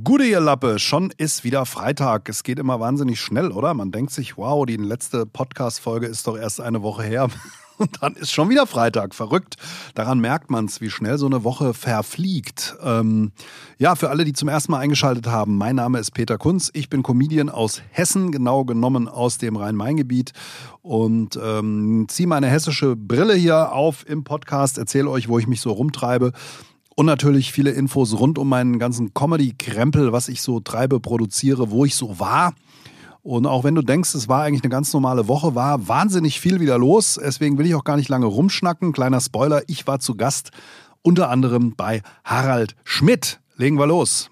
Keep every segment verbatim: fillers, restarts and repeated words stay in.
Gute ihr Lappe, schon ist wieder Freitag. Es geht immer wahnsinnig schnell, oder? Man denkt sich, wow, die letzte Podcast-Folge ist doch erst eine Woche her. Und dann ist schon wieder Freitag. Verrückt. Daran merkt man es, wie schnell so eine Woche verfliegt. Ähm, ja, für alle, die zum ersten Mal eingeschaltet haben, mein Name ist Peter Kunz. Ich bin Comedian aus Hessen, genau genommen aus dem Rhein-Main-Gebiet. Und ähm, ziehe meine hessische Brille hier auf im Podcast, erzähle euch, wo ich mich so rumtreibe. Und natürlich viele Infos rund um meinen ganzen Comedy-Krempel, was ich so treibe, produziere, wo ich so war. Und auch wenn du denkst, es war eigentlich eine ganz normale Woche, war wahnsinnig viel wieder los. Deswegen will ich auch gar nicht lange rumschnacken. Kleiner Spoiler, ich war zu Gast unter anderem bei Harald Schmidt. Legen wir los.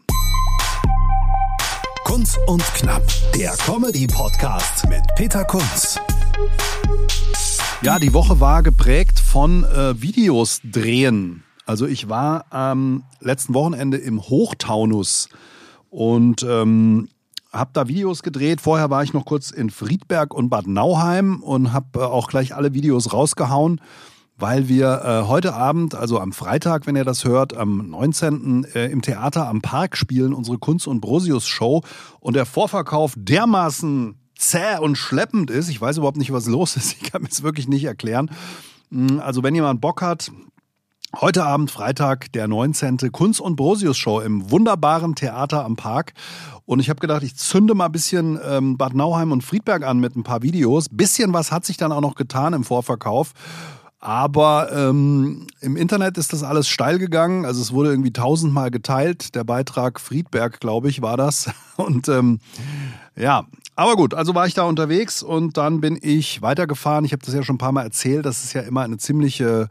Kunz und Knapp, der Comedy-Podcast mit Peter Kunz. Ja, die Woche war geprägt von äh, Videos drehen. Also ich war am letzten Wochenende im Hochtaunus und ähm, habe da Videos gedreht. Vorher war ich noch kurz in Friedberg und Bad Nauheim und habe äh, auch gleich alle Videos rausgehauen, weil wir äh, heute Abend, also am Freitag, wenn ihr das hört, am neunzehnten Äh, im Theater am Park spielen, unsere Kunz und Brosius Show, und der Vorverkauf dermaßen zäh und schleppend ist. Ich weiß überhaupt nicht, was los ist. Ich kann mir es wirklich nicht erklären. Also wenn jemand Bock hat, heute Abend, Freitag, der neunzehnte Kunz und Brosius Show im wunderbaren Theater am Park. Und ich habe gedacht, ich zünde mal ein bisschen ähm, Bad Nauheim und Friedberg an mit ein paar Videos. Bisschen was hat sich dann auch noch getan im Vorverkauf. Aber ähm, im Internet ist das alles steil gegangen. Also es wurde irgendwie tausendmal geteilt. Der Beitrag Friedberg, glaube ich, war das. Und ähm, ja, aber gut, also war ich da unterwegs und dann bin ich weitergefahren. Ich habe das ja schon ein paar Mal erzählt. Das ist ja immer eine ziemliche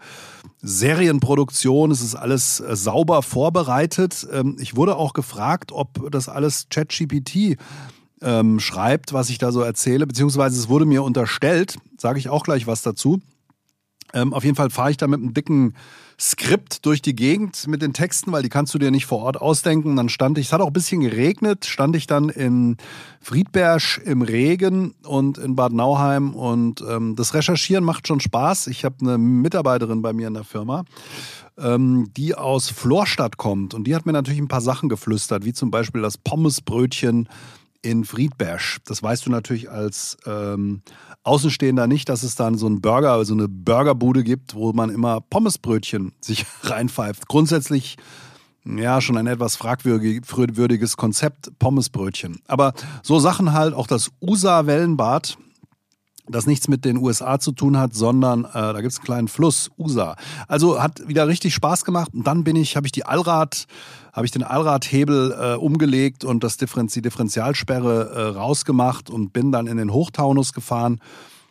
Serienproduktion. Es ist alles äh, sauber vorbereitet. Ähm, ich wurde auch gefragt, ob das alles ChatGPT ähm, schreibt, was ich da so erzähle. Beziehungsweise es wurde mir unterstellt. Sage ich auch gleich was dazu. Ähm, auf jeden Fall fahre ich da mit einem dicken Skript durch die Gegend mit den Texten, weil die kannst du dir nicht vor Ort ausdenken. Dann stand ich, es hat auch ein bisschen geregnet, stand ich dann in Friedberg im Regen und in Bad Nauheim. Und ähm, das Recherchieren macht schon Spaß. Ich habe eine Mitarbeiterin bei mir in der Firma, ähm, die aus Florstadt kommt. Und die hat mir natürlich ein paar Sachen geflüstert, wie zum Beispiel das Pommesbrötchen in Friedberg. Das weißt du natürlich als ähm, Außenstehender nicht, dass es dann so einen Burger, so eine Burgerbude gibt, wo man immer Pommesbrötchen sich reinpfeift. Grundsätzlich ja schon ein etwas fragwürdiges Konzept, Pommesbrötchen. Aber so Sachen halt, auch das U S A-Wellenbad, das nichts mit den U S A zu tun hat, sondern äh, da gibt es einen kleinen Fluss, U S A. Also hat wieder richtig Spaß gemacht. Und dann bin ich, habe ich die Allrad, habe ich den Allradhebel äh, umgelegt und das Differenz, die Differentialsperre äh, rausgemacht und bin dann in den Hochtaunus gefahren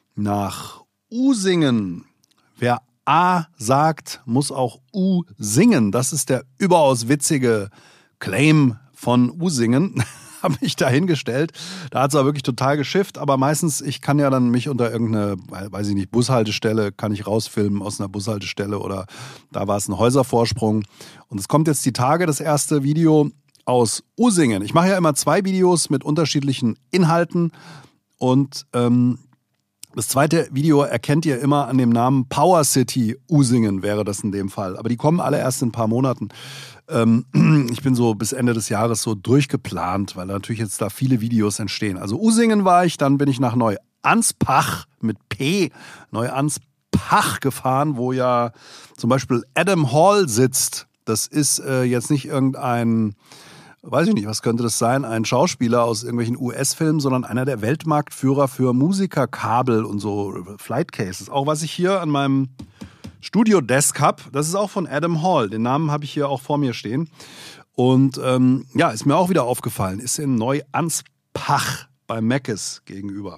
nach Usingen. Wer A sagt, muss auch U singen. Das ist der überaus witzige Claim von Usingen. Habe mich da hingestellt. Da hat es auch wirklich total geschifft, aber meistens, ich kann ja dann mich unter irgendeine, weiß ich nicht, Bushaltestelle, kann ich rausfilmen aus einer Bushaltestelle oder da war es ein Häuservorsprung. Und es kommt jetzt die Tage, das erste Video aus Usingen. Ich mache ja immer zwei Videos mit unterschiedlichen Inhalten und ähm, das zweite Video erkennt ihr immer an dem Namen Power City Usingen, wäre das in dem Fall. Aber die kommen alle erst in ein paar Monaten. Ähm, ich bin so bis Ende des Jahres so durchgeplant, weil natürlich jetzt da viele Videos entstehen. Also Usingen war ich, dann bin ich nach Neuanspach mit P, Neuanspach gefahren, wo ja zum Beispiel Adam Hall sitzt. Das ist äh, jetzt nicht irgendein, weiß ich nicht, was könnte das sein, ein Schauspieler aus irgendwelchen U S-Filmen, sondern einer der Weltmarktführer für Musikerkabel und so Flight Cases. Auch was ich hier an meinem Studio-Desk habe, das ist auch von Adam Hall. Den Namen habe ich hier auch vor mir stehen. Und ähm, ja, ist mir auch wieder aufgefallen, ist in Neuanspach bei Meckes gegenüber.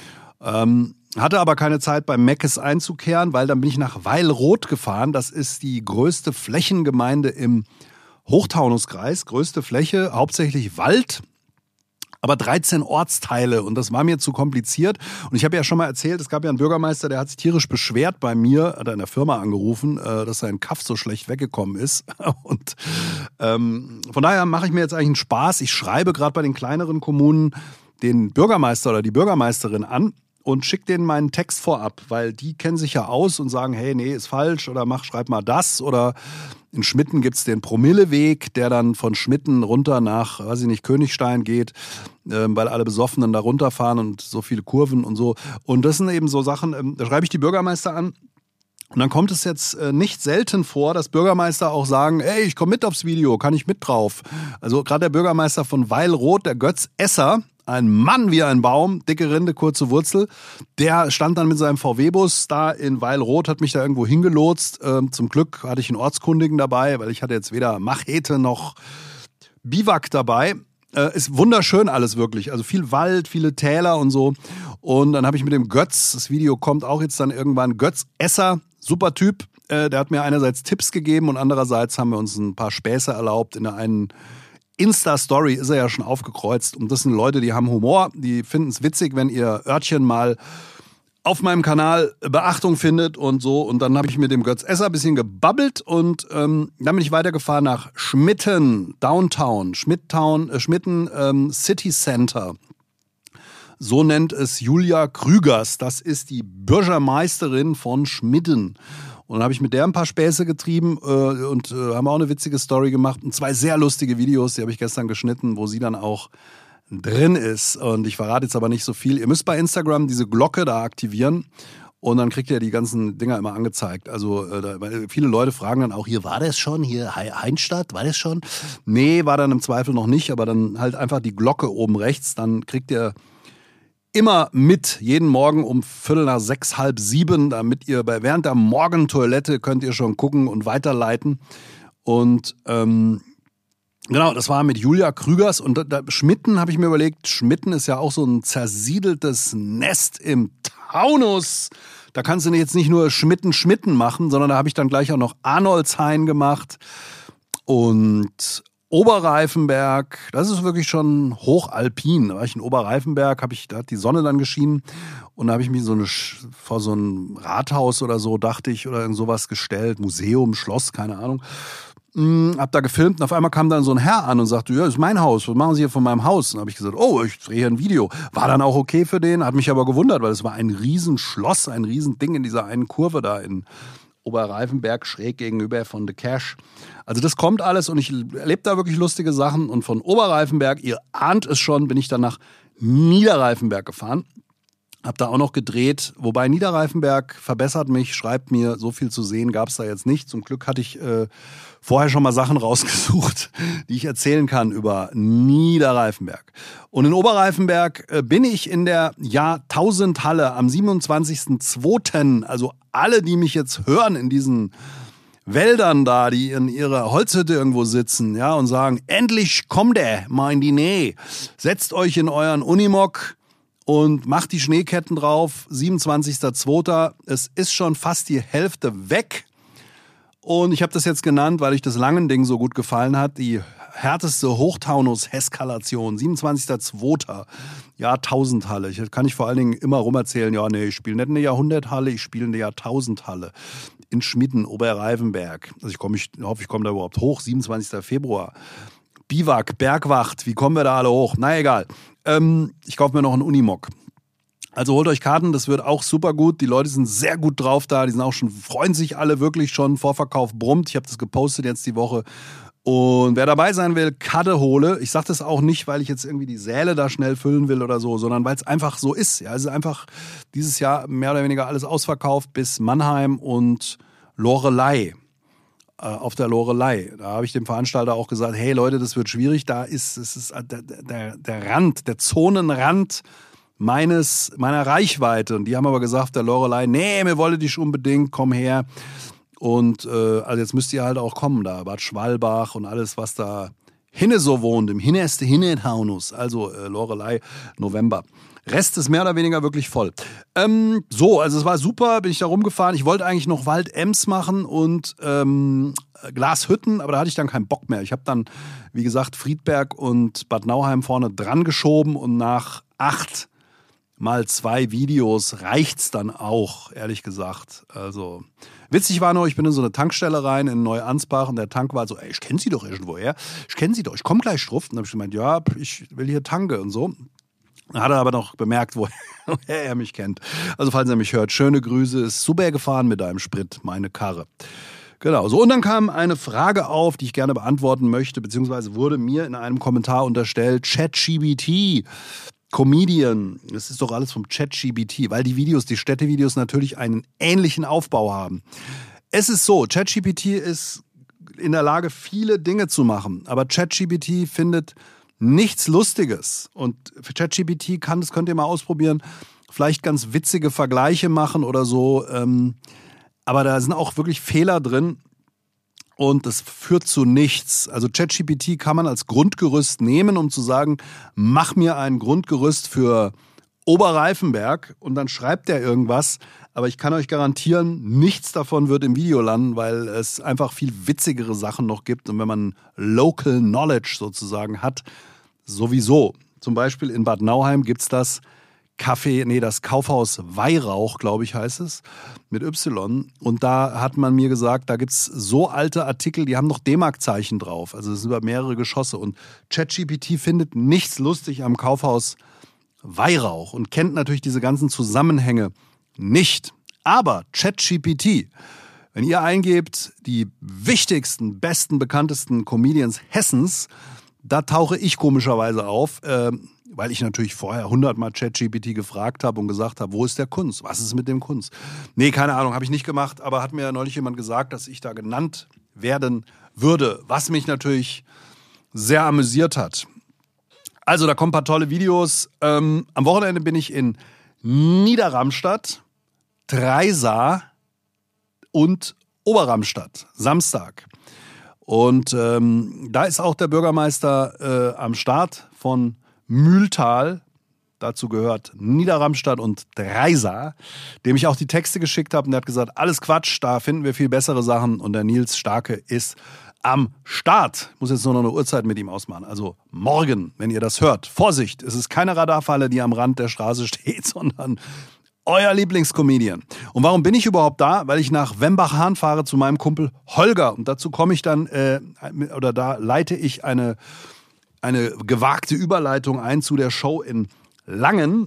Ähm, hatte aber keine Zeit, bei Meckes einzukehren, weil dann bin ich nach Weilroth gefahren. Das ist die größte Flächengemeinde im Hochtaunuskreis, größte Fläche, hauptsächlich Wald, aber dreizehn Ortsteile und das war mir zu kompliziert. Und ich habe ja schon mal erzählt, es gab ja einen Bürgermeister, der hat sich tierisch beschwert bei mir, hat in der Firma angerufen, dass sein Kaff so schlecht weggekommen ist. Und ähm, von daher mache ich mir jetzt eigentlich einen Spaß. Ich schreibe gerade bei den kleineren Kommunen den Bürgermeister oder die Bürgermeisterin an und schicke denen meinen Text vorab, weil die kennen sich ja aus und sagen, hey, nee, ist falsch oder mach, schreib mal das. Oder in Schmitten gibt es den Promilleweg, der dann von Schmitten runter nach, weiß ich nicht, Königstein geht, äh, weil alle Besoffenen da runterfahren und so viele Kurven und so. Und das sind eben so Sachen, ähm, da schreibe ich die Bürgermeister an. Und dann kommt es jetzt äh, nicht selten vor, dass Bürgermeister auch sagen, ey, ich komme mit aufs Video, kann ich mit drauf? Also gerade der Bürgermeister von Weilroth, der Götz Esser, ein Mann wie ein Baum, dicke Rinde, kurze Wurzel, der stand dann mit seinem V W-Bus da in Weilroth, hat mich da irgendwo hingelotst. Ähm, zum Glück hatte ich einen Ortskundigen dabei, weil ich hatte jetzt weder Machete noch Biwak dabei. Äh, ist wunderschön alles wirklich, also viel Wald, viele Täler und so. Und dann habe ich mit dem Götz, das Video kommt auch jetzt dann irgendwann, Götz Esser, super Typ, äh, der hat mir einerseits Tipps gegeben und andererseits haben wir uns ein paar Späße erlaubt. In der einen Insta-Story ist er ja schon aufgekreuzt und das sind Leute, die haben Humor, die finden es witzig, wenn ihr Örtchen mal auf meinem Kanal Beachtung findet und so. Und dann habe ich mit dem Götz Esser ein bisschen gebabbelt und ähm, dann bin ich weitergefahren nach Schmitten, Downtown, Schmidtown, äh, Schmitten ähm, City Center. So nennt es Julia Krügers. Das ist die Bürgermeisterin von Schmitten. Und dann habe ich mit der ein paar Späße getrieben äh, und äh, haben auch eine witzige Story gemacht. Und zwei sehr lustige Videos, die habe ich gestern geschnitten, wo sie dann auch drin ist. Und ich verrate jetzt aber nicht so viel. Ihr müsst bei Instagram diese Glocke da aktivieren. Und dann kriegt ihr die ganzen Dinger immer angezeigt. Also äh, da, weil viele Leute fragen dann auch, hier war das schon, hier Heinstadt, war das schon? Nee, war dann im Zweifel noch nicht, aber dann halt einfach die Glocke oben rechts, dann kriegt ihr immer mit, jeden Morgen um Viertel nach sechs, halb sieben, damit ihr bei während der Morgentoilette könnt ihr schon gucken und weiterleiten. Und ähm, genau, das war mit Julia Krügers und da, da, Schmitten habe ich mir überlegt, Schmitten ist ja auch so ein zersiedeltes Nest im Taunus. Da kannst du jetzt nicht nur Schmitten, Schmitten machen, sondern da habe ich dann gleich auch noch Arnoldshain gemacht und Oberreifenberg, das ist wirklich schon hochalpin. Da war ich in Oberreifenberg, hab ich, da hat die Sonne dann geschienen und da habe ich mich so eine, vor so ein Rathaus oder so, dachte ich, oder irgend sowas gestellt, Museum, Schloss, keine Ahnung. Hm, hab da gefilmt und auf einmal kam dann so ein Herr an und sagte, ja, das ist mein Haus, was machen Sie hier von meinem Haus? Und dann habe ich gesagt, oh, ich drehe hier ein Video. War dann auch okay für den, hat mich aber gewundert, weil es war ein Riesenschloss, ein Riesending in dieser einen Kurve da in Oberreifenberg, schräg gegenüber von The Cash. Also das kommt alles und ich erlebe da wirklich lustige Sachen. Und von Oberreifenberg, ihr ahnt es schon, bin ich dann nach Niederreifenberg gefahren. Hab da auch noch gedreht, wobei Niederreifenberg verbessert mich, schreibt mir, so viel zu sehen gab es da jetzt nicht. Zum Glück hatte ich äh, vorher schon mal Sachen rausgesucht, die ich erzählen kann über Niederreifenberg. Und in Oberreifenberg äh, bin ich in der Jahrtausendhalle am siebenundzwanzigsten zweiten Also alle, die mich jetzt hören in diesen Wäldern da, die in ihrer Holzhütte irgendwo sitzen, ja, und sagen, endlich kommt er mal in die Nähe. Setzt euch in euren Unimog und macht die Schneeketten drauf, siebenundzwanzigsten zweiten Es ist schon fast die Hälfte weg. Und ich habe das jetzt genannt, weil euch das Langending so gut gefallen hat. Die härteste Hochtaunus-Eskalation, siebenundzwanzigsten zweiten Jahrtausendhalle. Ich kann ich vor allen Dingen immer rumerzählen, ja, nee, ich spiele nicht eine Jahrhunderthalle, ich spiele eine Jahrtausendhalle in Schmitten, Oberreifenberg. Also ich, komm, ich hoffe, ich komme da überhaupt hoch, siebenundzwanzigsten Februar Biwak, Bergwacht, wie kommen wir da alle hoch? Na egal. Ähm, ich kaufe mir noch einen Unimog. Also holt euch Karten, das wird auch super gut. Die Leute sind sehr gut drauf da, die sind auch schon, freuen sich alle wirklich schon. Vorverkauf brummt. Ich habe das gepostet jetzt die Woche. Und wer dabei sein will, Karte hole. Ich sage das auch nicht, weil ich jetzt irgendwie die Säle da schnell füllen will oder so, sondern weil es einfach so ist. Ja, es ist einfach dieses Jahr mehr oder weniger alles ausverkauft bis Mannheim und Loreley. Auf der Loreley. Da habe ich dem Veranstalter auch gesagt, hey Leute, das wird schwierig. Da ist, es ist der, der, der Rand, der Zonenrand meines, meiner Reichweite. Und die haben aber gesagt, der Loreley, nee, mir wollte dich unbedingt, komm her. Und äh, also jetzt müsst ihr halt auch kommen da, Bad Schwalbach und alles, was da hinne so wohnt, im hinnerste Hinnetaunus, also äh, Loreley, November. Rest ist mehr oder weniger wirklich voll. Ähm, so, also es war super, bin ich da rumgefahren. Ich wollte eigentlich noch Waldems machen und ähm, Glashütten, aber da hatte ich dann keinen Bock mehr. Ich habe dann, wie gesagt, Friedberg und Bad Nauheim vorne dran geschoben und nach acht mal zwei Videos reicht's dann auch, ehrlich gesagt. Also witzig war nur, ich bin in so eine Tankstelle rein in Neuansbach und der Tank war so, ey, ich kenne Sie doch irgendwoher. Ich kenne Sie doch, ich komme gleich drauf. Und dann habe ich gemeint, ja, ich will hier tanke und so. Dann hat er aber noch bemerkt, woher, Woher er mich kennt. Also falls er mich hört, schöne Grüße, ist super gefahren mit deinem Sprit, meine Karre. Genau, so und dann kam eine Frage auf, die ich gerne beantworten möchte, beziehungsweise wurde mir in einem Kommentar unterstellt, ChatGPT, Comedian, das ist doch alles vom ChatGPT, weil die Videos, die Städtevideos natürlich einen ähnlichen Aufbau haben. Es ist so, ChatGPT ist in der Lage, viele Dinge zu machen, aber ChatGPT findet nichts Lustiges und ChatGPT kann, das könnt ihr mal ausprobieren, vielleicht ganz witzige Vergleiche machen oder so, ähm, aber da sind auch wirklich Fehler drin und das führt zu nichts. Also ChatGPT kann man als Grundgerüst nehmen, um zu sagen, mach mir ein Grundgerüst für Oberreifenberg und dann schreibt er irgendwas. Aber ich kann euch garantieren, nichts davon wird im Video landen, weil es einfach viel witzigere Sachen noch gibt. Und wenn man Local Knowledge sozusagen hat, sowieso. Zum Beispiel in Bad Nauheim gibt es das Café, nee, das Kaufhaus Weihrauch, glaube ich, heißt es, mit Y. Und da hat man mir gesagt, da gibt es so alte Artikel, die haben noch D-Mark-Zeichen drauf. Also es sind über mehrere Geschosse. Und ChatGPT findet nichts lustig am Kaufhaus Weihrauch und kennt natürlich diese ganzen Zusammenhänge nicht. Aber ChatGPT, wenn ihr eingebt, die wichtigsten, besten, bekanntesten Comedians Hessens, da tauche ich komischerweise auf, äh, weil ich natürlich vorher hundertmal ChatGPT gefragt habe und gesagt habe, wo ist der Kunz? Was ist mit dem Kunz? Nee, keine Ahnung, habe ich nicht gemacht, aber hat mir neulich jemand gesagt, dass ich da genannt werden würde, was mich natürlich sehr amüsiert hat. Also, da kommen ein paar tolle Videos. Ähm, am Wochenende bin ich in Niederramstadt, Dreisar und Oberramstadt, Samstag. Und ähm, da ist auch der Bürgermeister äh, am Start von Mühltal. Dazu gehört Niederramstadt und Dreisar, dem ich auch die Texte geschickt habe. Und der hat gesagt, alles Quatsch, da finden wir viel bessere Sachen. Und der Nils Starke ist am Start. Ich muss jetzt nur noch eine Uhrzeit mit ihm ausmachen. Also morgen, wenn ihr das hört. Vorsicht, es ist keine Radarfalle, die am Rand der Straße steht, sondern euer Lieblingscomedian. Und warum bin ich überhaupt da? Weil ich nach Wembach-Hahn fahre zu meinem Kumpel Holger. Und dazu komme ich dann, äh, oder da leite ich eine, eine gewagte Überleitung ein zu der Show in Langen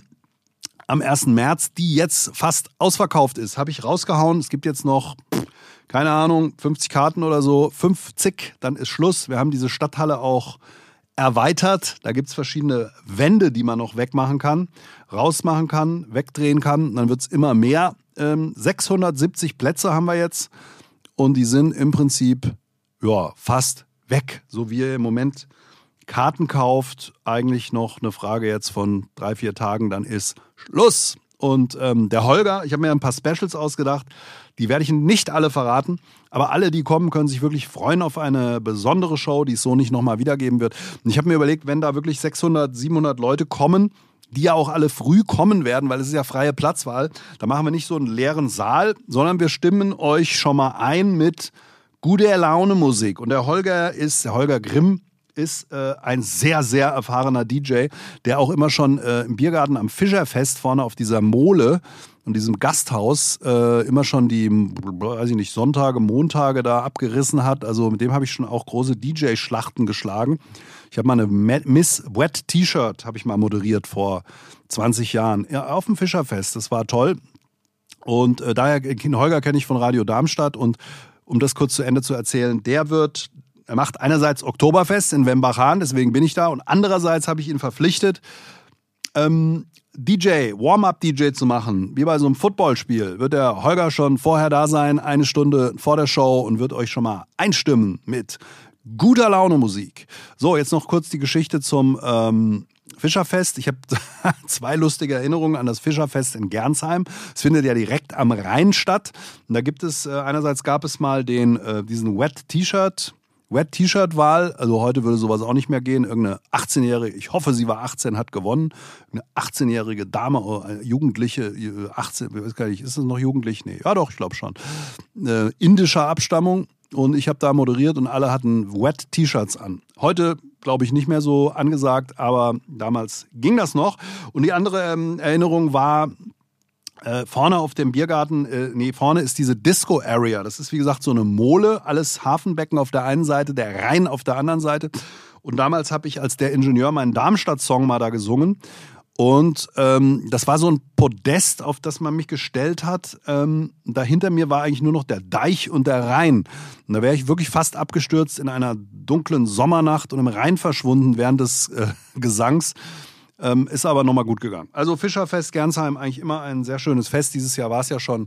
am ersten März, die jetzt fast ausverkauft ist. Habe ich rausgehauen. Es gibt jetzt noch, pff, keine Ahnung, fünfzig Karten oder so. fünfzig, dann ist Schluss. Wir haben diese Stadthalle auch erweitert. Da gibt es verschiedene Wände, die man noch wegmachen kann, rausmachen kann, wegdrehen kann. Dann wird es immer mehr. Ähm, sechshundertsiebzig Plätze haben wir jetzt und die sind im Prinzip ja, fast weg. So wie ihr im Moment Karten kauft, eigentlich noch eine Frage jetzt von drei, vier Tagen, dann ist Schluss. Und ähm, der Holger, ich habe mir ein paar Specials ausgedacht, die werde ich nicht alle verraten, aber alle, die kommen, können sich wirklich freuen auf eine besondere Show, die es so nicht nochmal wiedergeben wird. Und ich habe mir überlegt, wenn da wirklich sechshundert, siebenhundert Leute kommen, die ja auch alle früh kommen werden, weil es ist ja freie Platzwahl, da machen wir nicht so einen leeren Saal, sondern wir stimmen euch schon mal ein mit guter Laune Musik. Und der Holger ist, der Holger Grimm, ist äh, ein sehr, sehr erfahrener D J, der auch immer schon äh, im Biergarten am Fischerfest vorne auf dieser Mole und diesem Gasthaus äh, immer schon die, weiß ich nicht, Sonntage, Montage da abgerissen hat. Also mit dem habe ich schon auch große D J-Schlachten geschlagen. Ich habe mal eine Miss Wet T-Shirt, habe ich mal moderiert vor zwanzig Jahren ja, auf dem Fischerfest. Das war toll. Und äh, daher, Holger kenne ich von Radio Darmstadt und um das kurz zu Ende zu erzählen, der wird Er macht einerseits Oktoberfest in Wembach-Hahn, deswegen bin ich da. Und andererseits habe ich ihn verpflichtet, ähm, D J, Warm-up-D J zu machen. Wie bei so einem Footballspiel wird der Holger schon vorher da sein, eine Stunde vor der Show und wird euch schon mal einstimmen mit guter Laune Musik. So, jetzt noch kurz die Geschichte zum ähm, Fischerfest. Ich habe zwei lustige Erinnerungen an das Fischerfest in Gernsheim. Es findet ja direkt am Rhein statt. Und da gibt es, äh, einerseits gab es mal den, äh, diesen Wet T-Shirt, Wet-T-Shirt-Wahl, also heute würde sowas auch nicht mehr gehen. Irgendeine achtzehnjährige, ich hoffe, sie war achtzehn, hat gewonnen. Eine achtzehnjährige Dame, eine Jugendliche, achtzehn, ich weiß gar nicht, ist es noch jugendlich? Nee, ja doch, ich glaube schon. Äh, indischer Abstammung und ich habe da moderiert und alle hatten Wet-T-Shirts an. Heute, glaube ich, nicht mehr so angesagt, aber damals ging das noch. Und die andere ähm, Erinnerung war, Äh, vorne auf dem Biergarten, äh, nee, vorne ist diese Disco-Area. Das ist, wie gesagt, so eine Mole. Alles Hafenbecken auf der einen Seite, der Rhein auf der anderen Seite. Und damals habe ich als der Ingenieur meinen Darmstadt-Song mal da gesungen. Und ähm, das war so ein Podest, auf das man mich gestellt hat. Ähm, dahinter mir war eigentlich nur noch der Deich und der Rhein. Und da wäre ich wirklich fast abgestürzt in einer dunklen Sommernacht und im Rhein verschwunden während des äh, Gesangs. Ähm, ist aber nochmal gut gegangen. Also Fischerfest Gernsheim, eigentlich immer ein sehr schönes Fest. Dieses Jahr war es ja schon.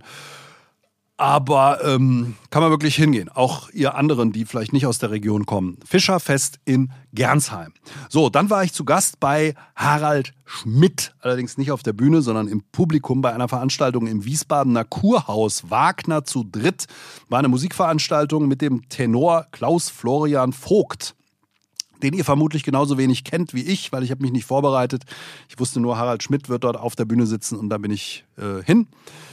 Aber ähm, kann man wirklich hingehen. Auch ihr anderen, die vielleicht nicht aus der Region kommen. Fischerfest in Gernsheim. So, dann war ich zu Gast bei Harald Schmidt. Allerdings nicht auf der Bühne, sondern im Publikum bei einer Veranstaltung im Wiesbadener Kurhaus. Wagner zu dritt. War eine Musikveranstaltung mit dem Tenor Klaus Florian Vogt, den ihr vermutlich genauso wenig kennt wie ich, weil ich habe mich nicht vorbereitet. Ich wusste nur, Harald Schmidt wird dort auf der Bühne sitzen und da bin ich äh, hin.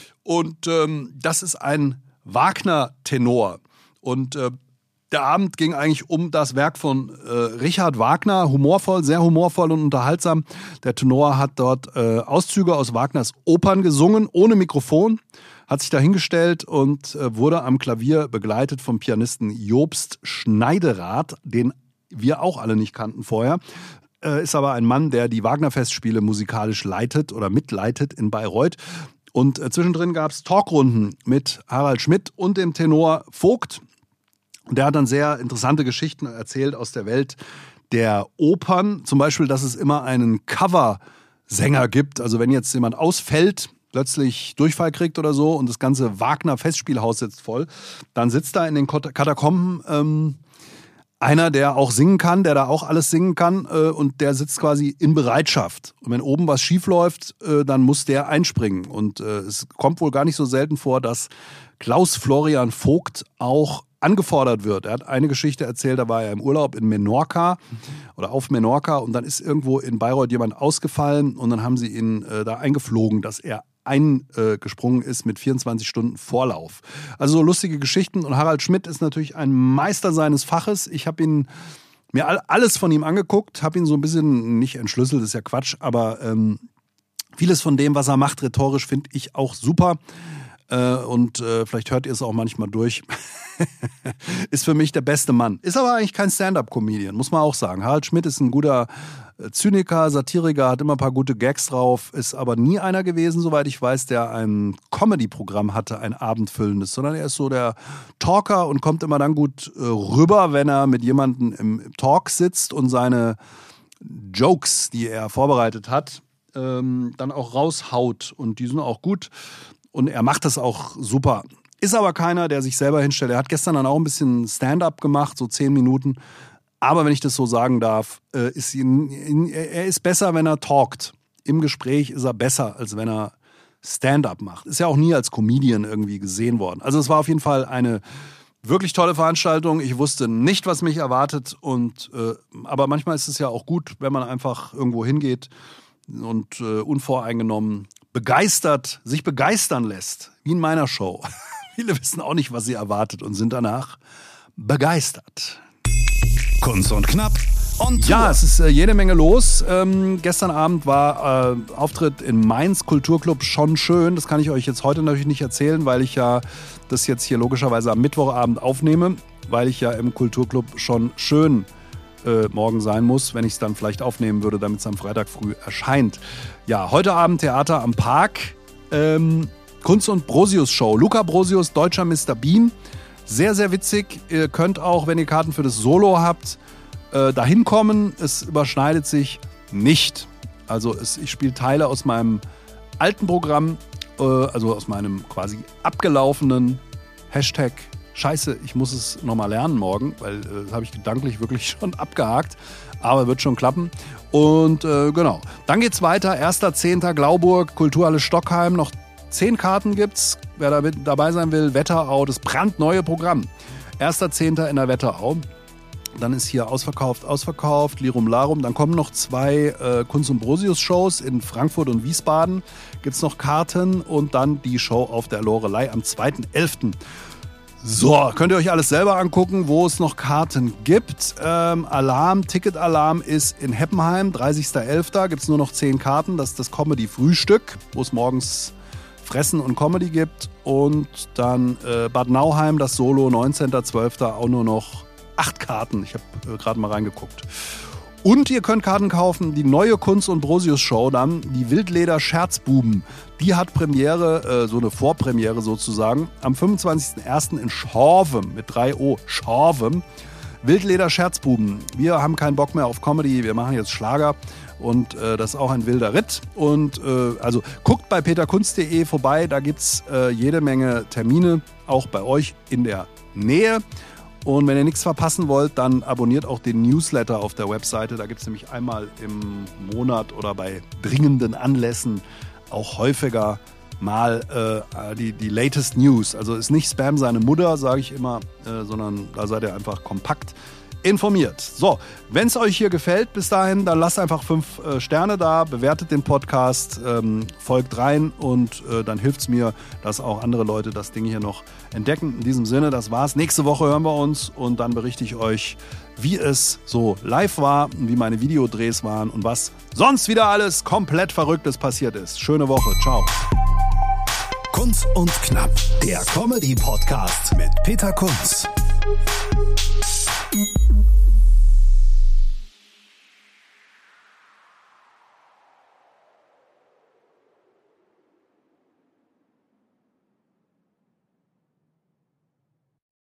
Und ähm, das ist ein Wagner-Tenor. Und äh, der Abend ging eigentlich um das Werk von äh, Richard Wagner. Humorvoll, sehr humorvoll und unterhaltsam. Der Tenor hat dort äh, Auszüge aus Wagners Opern gesungen, ohne Mikrofon. Hat sich da hingestellt und äh, wurde am Klavier begleitet vom Pianisten Jobst Schneiderath, den wir auch alle nicht kannten vorher. Äh, ist aber ein Mann, der die Wagner-Festspiele musikalisch leitet oder mitleitet in Bayreuth. Und äh, zwischendrin gab es Talkrunden mit Harald Schmidt und dem Tenor Vogt. Und der hat dann sehr interessante Geschichten erzählt aus der Welt der Opern. Zum Beispiel, dass es immer einen Coversänger gibt. Also wenn jetzt jemand ausfällt, plötzlich Durchfall kriegt oder so und das ganze Wagner-Festspielhaus sitzt voll, dann sitzt da in den Katakomben ähm, einer, der auch singen kann, der da auch alles singen kann äh, und der sitzt quasi in Bereitschaft. Und wenn oben was schief läuft, äh, dann muss der einspringen. Und äh, es kommt wohl gar nicht so selten vor, dass Klaus Florian Vogt auch angefordert wird. Er hat eine Geschichte erzählt, da war er im Urlaub in Menorca oder auf Menorca und dann ist irgendwo in Bayreuth jemand ausgefallen und dann haben sie ihn äh, da eingeflogen, dass er eingesprungen ist mit vierundzwanzig Stunden Vorlauf. Also so lustige Geschichten. Und Harald Schmidt ist natürlich ein Meister seines Faches. Ich habe ihn mir alles von ihm angeguckt, habe ihn so ein bisschen nicht entschlüsselt, ist ja Quatsch, aber ähm, vieles von dem, was er macht, rhetorisch, finde ich auch super. Äh, und äh, vielleicht hört ihr es auch manchmal durch. Ist für mich der beste Mann. Ist aber eigentlich kein Stand-up-Comedian, muss man auch sagen. Harald Schmidt ist ein guter Zyniker, Satiriker, hat immer ein paar gute Gags drauf, ist aber nie einer gewesen, soweit ich weiß, der ein Comedy-Programm hatte, ein abendfüllendes, sondern er ist so der Talker und kommt immer dann gut äh, rüber, wenn er mit jemandem im Talk sitzt und seine Jokes, die er vorbereitet hat, ähm, dann auch raushaut und die sind auch gut und er macht das auch super. Ist aber keiner, der sich selber hinstellt. Er hat gestern dann auch ein bisschen Stand-up gemacht, so zehn Minuten. Aber wenn ich das so sagen darf, ist ihn, er ist besser, wenn er talkt. Im Gespräch ist er besser, als wenn er Stand-up macht. Ist ja auch nie als Comedian irgendwie gesehen worden. Also es war auf jeden Fall eine wirklich tolle Veranstaltung. Ich wusste nicht, was mich erwartet. Und, äh, aber manchmal ist es ja auch gut, wenn man einfach irgendwo hingeht und äh, unvoreingenommen begeistert, sich begeistern lässt. Wie in meiner Show. Viele wissen auch nicht, was sie erwartet und sind danach begeistert. Kunst und Knapp on Tour. Ja, es ist äh, jede Menge los. Ähm, gestern Abend war äh, Auftritt in Mainz Kulturclub schon schön. Das kann ich euch jetzt heute natürlich nicht erzählen, weil ich ja das jetzt hier logischerweise am Mittwochabend aufnehme, weil ich ja im Kulturclub schon schön äh, morgen sein muss, wenn ich es dann vielleicht aufnehmen würde, damit es am Freitag früh erscheint. Ja, heute Abend Theater am Park. Ähm, Kunst und Brosius Show. Luca Brosius, deutscher Mister Bean. Sehr, sehr witzig. Ihr könnt auch, wenn ihr Karten für das Solo habt, äh, dahin kommen. Es überschneidet sich nicht. Also es, ich spiele Teile aus meinem alten Programm, äh, also aus meinem quasi abgelaufenen Hashtag Scheiße, ich muss es nochmal lernen morgen, weil äh, das habe ich gedanklich wirklich schon abgehakt. Aber wird schon klappen. Und äh, genau. Dann geht's weiter. erster zehnter Glauburg, Kulturhalle Stockheim. Noch Zehn Karten gibt's, wer da dabei sein will, Wetterau, das brandneue Programm. erster zehnter in der Wetterau. Dann ist hier ausverkauft, ausverkauft, Lirum Larum. Dann kommen noch zwei äh, Kunst- und Brosius-Shows in Frankfurt und Wiesbaden. Gibt's noch Karten und dann die Show auf der Loreley am zweiten elften So, könnt ihr euch alles selber angucken, wo es noch Karten gibt. Ähm, Alarm, Ticketalarm ist in Heppenheim, dreißigster elfter Gibt's nur noch zehn Karten. Das ist das Comedy-Frühstück, wo es morgens Fressen und Comedy gibt. Und dann äh, Bad Nauheim, das Solo, neunzehnter zwölfter auch nur noch acht Karten. Ich habe äh, gerade mal reingeguckt. Und ihr könnt Karten kaufen, die neue Kunz und Brosius Show dann, die Wildleder Scherzbuben. Die hat Premiere, äh, so eine Vorpremiere sozusagen, am fünfundzwanzigsten ersten in Schorvem mit drei O, Schorvem. Wildleder Scherzbuben. Wir haben keinen Bock mehr auf Comedy, wir machen jetzt Schlager und äh, das ist auch ein wilder Ritt. Und äh, also guckt bei peter kunz punkt de vorbei, da gibt es äh, jede Menge Termine, auch bei euch in der Nähe. Und wenn ihr nichts verpassen wollt, dann abonniert auch den Newsletter auf der Webseite. Da gibt es nämlich einmal im Monat oder bei dringenden Anlässen auch häufiger mal äh, die, die latest News. Also ist nicht Spam seine Mutter, sage ich immer, äh, sondern da seid ihr einfach kompakt informiert. So, wenn es euch hier gefällt bis dahin, dann lasst einfach fünf äh, Sterne da, bewertet den Podcast, ähm, folgt rein und äh, dann hilft es mir, dass auch andere Leute das Ding hier noch entdecken. In diesem Sinne, das war's. Nächste Woche hören wir uns und dann berichte ich euch, wie es so live war, wie meine Videodrehs waren und was sonst wieder alles komplett Verrücktes passiert ist. Schöne Woche. Ciao. Kunz und Knapp, der Comedy-Podcast mit Peter Kunz.